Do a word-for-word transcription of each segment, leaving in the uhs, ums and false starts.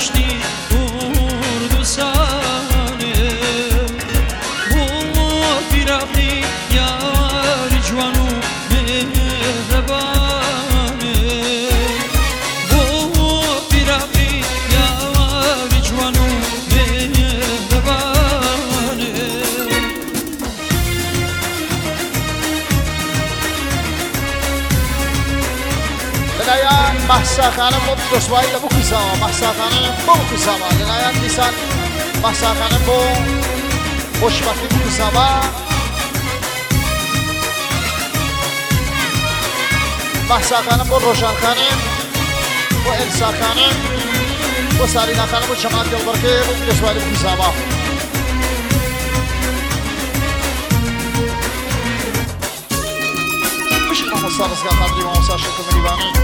دشتی کردستانه بو بیرقی یار جوانو مهربانه بو بیرقی یار جوانو مهربانه لنایان محسا خانم با رسوایی لبو کساما محسا خانم با کساما لنایان دیسان محسا خانم با خوشبختی بو کساما محسا خانم با روشن خانم با انسا خانم با سارینا خانم با جماعت دلبرکه با رسوایی لبو کساما مش ما مصارس قدری ما مصارش کمیبانی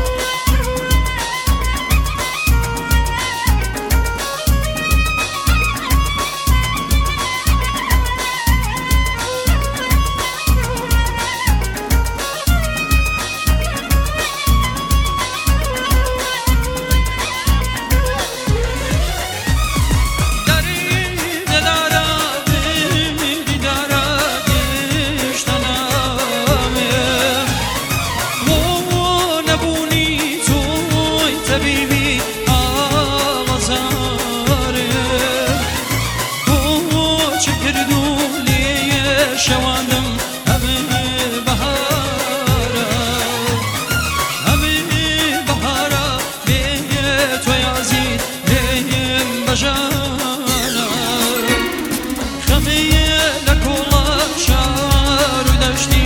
شوانم همه بهارا همه بهارا به تو یازید بهم بجانا خمه لکولا شار و دشتی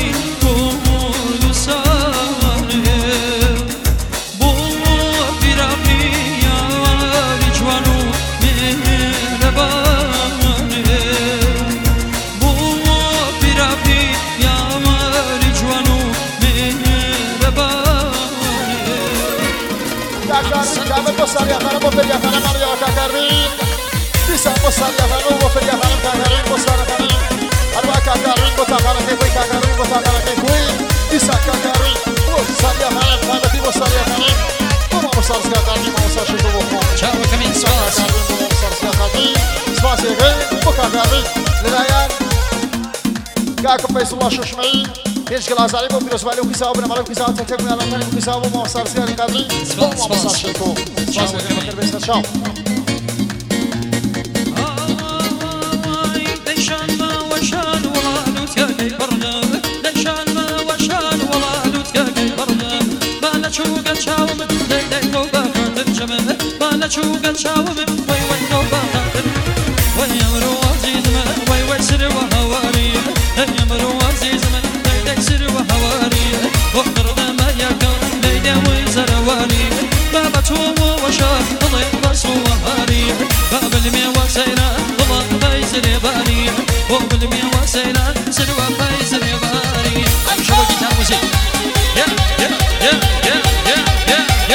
کردستانه بو بیرقی یار جوانو مهربانه Kami posari akan mobil yang akan mari akan kari. Bisa posari akan mobil yang akan kari posari akan. Arba akan kari posari akan kiri kari posari akan kiri. Bisa akan kari posari akan kami posari akan. Como posari akan kari posari akan kiri. Ciao kami spas. Posari akan kari spas akan bukan kari. Lelayan. Kau pesulah shusmai. هیچ گلازاری با پیروز ولی اوکی صاحب نماره اوکی صاحب تک میالان کنیم اوکی صاحب و موسار سیاری قدری با موسار شیکو سپاس بکنیم بکر بیستر شام دشان ما وشان ولالو تیاگی برنا دشان ما وشان ولالو تیاگی برنا بالا چوگا چاوم دی دی رو باقادر جمه بالا چوگا چاوم وی وی رو باقادر وی امرو عزیزم وی وی سر و هواری امرو عزیزم سر وهواري وقرض ما يكون ليلة وزرواري بابا توم وشاف ضيق بس وهاري باب المي وسينا ضبط بيسر باري باب المي وسينا سلوى بيسر باري شو بقيت الموسيقى يا يا يا يا يا يا يا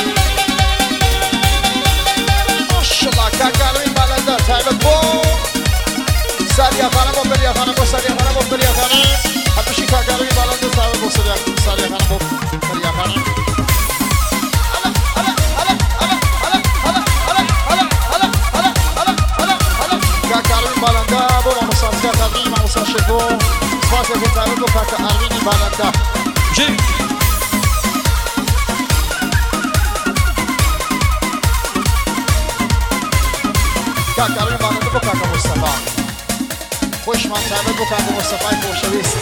ما شاء الله كاكالوين بالندا تعبت بو ساريا خانم وبريا خانم وساريا خانم وبريا خانم هتوشي كاكالوين بالندا تعبت بو ساريا ساريا خانم وبريا خانم كاكالوين بالندا بو ما مصارس كاكالوين ما مصارس شكو سباس يكون تعبت بو كاكالوين بالندا جي كاكالوين بالندا بو كاكا مصطفى خوش من تعبت بو كاكا مصطفى خوشويست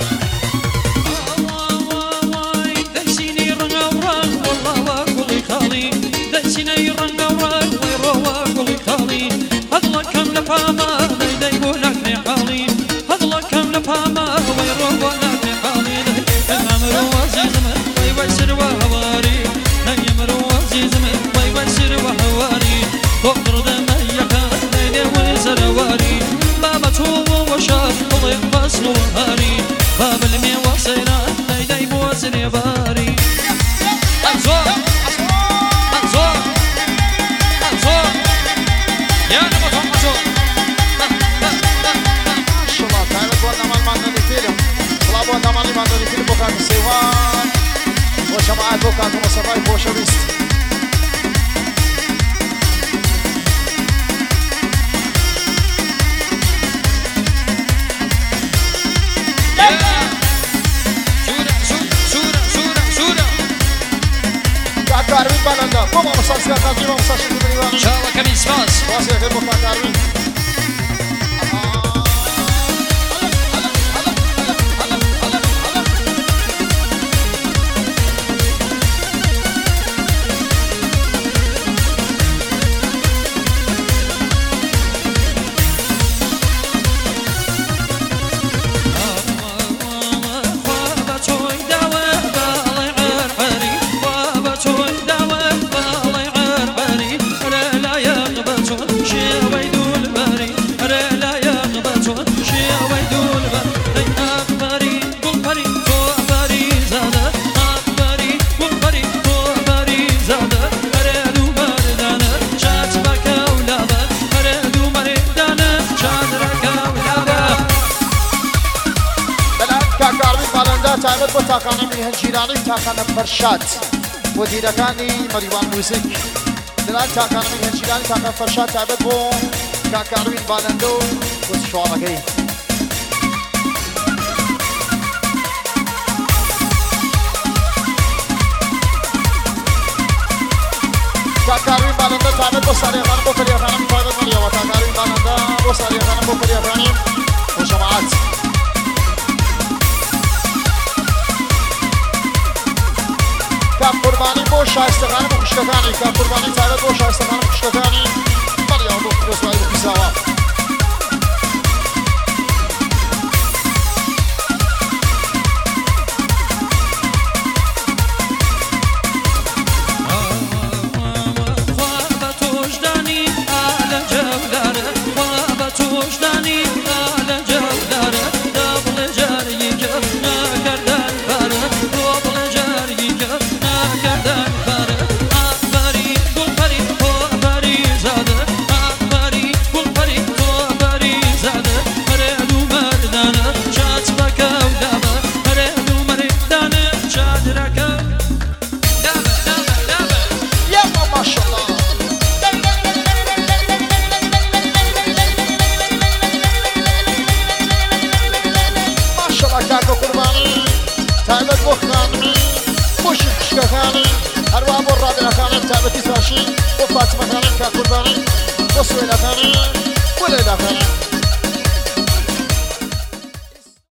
دسيني رنقورا ويروا قولي خالي هذلا كم لفاما ليدي يقولك لي حالي هذلا كم لفاما ويروا لك لي حالي الامر عزيز من ويسر وهواري الامر عزيز من ويسر وهواري فقر دميك ليدي وزرواري بابا تو وشاف ضيق بس وهاري باب المي وصينا ليدي بوزن باري أزور أزور أزور يا نبض هم أزور شما تعبت وانا مال ماندني فيلم طلبوا وانا مالي ماندني فيلم بوكات السيوان وشماعات بوكات مصفاي بوشويست سرسکا قلبی و مساشی بریوانی شاوە کەمی سپاس باسی اگر بکا کاروین تعبت بۆ تاقانە میهەنجیرانی و تاقانە فەرشاد بۆ دیرەکانی مەریوان موزیک دلان تاقانە میهەنجیرانی تاقانە فەرشاد تعبت بۆ کاکاروین بالەندە و بۆ شواڵەکەی کاکاروین بالەندە تعبت بۆ ساریەخانە بۆ فەریەخانە تایبەت مەریەوە کاکاروین بالەندە بۆ ساریەخانە بۆ فەریەخانی بۆ جەماعەت کام قوربانی بۆ شایستەکانی بۆ خوشکەکانی کام قوربانی تایبەت بۆ شایستەکانی بۆ خوشکەکانی مەریەوە بۆ فرۆزوایی بۆ پیساوە تعبت بۆ خانمی بۆشی خوشکەکانی هەروە بۆ ڕادەکانی تابەتی ساشی بۆ فاتمەکانی کا قوربانی بۆ سوێنەکانی